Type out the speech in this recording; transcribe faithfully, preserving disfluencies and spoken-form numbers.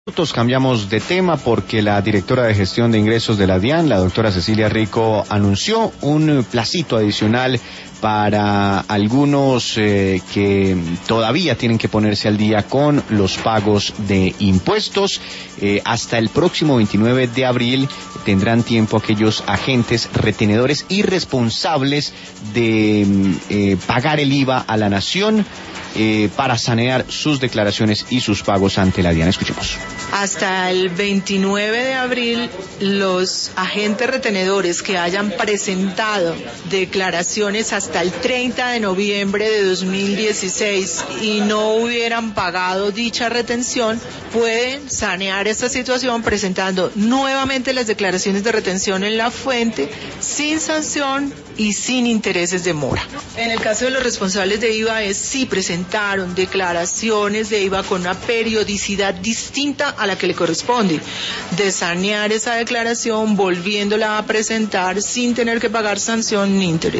Nosotros cambiamos de tema porque la directora de gestión de ingresos de la DIAN, la doctora Cecilia Rico, anunció un placito adicional para algunos eh, que todavía tienen que ponerse al día con los pagos de impuestos. Eh, hasta el próximo veintinueve de abril tendrán tiempo aquellos agentes retenedores y responsables de eh, pagar el I V A a la nación eh, para sanear sus declaraciones y sus pagos ante la DIAN. Escuchemos. Hasta el veintinueve de abril, los agentes retenedores que hayan presentado declaraciones hasta el treinta de noviembre de dos mil dieciséis y no hubieran pagado dicha retención, pueden sanear esta situación presentando nuevamente las declaraciones de retención en la fuente, sin sanción y sin intereses de mora. En el caso de los responsables de I V A es si presentaron declaraciones de I V A con una periodicidad distinta a la que le corresponde, de sanear esa declaración volviéndola a presentar sin tener que pagar sanción ni interés.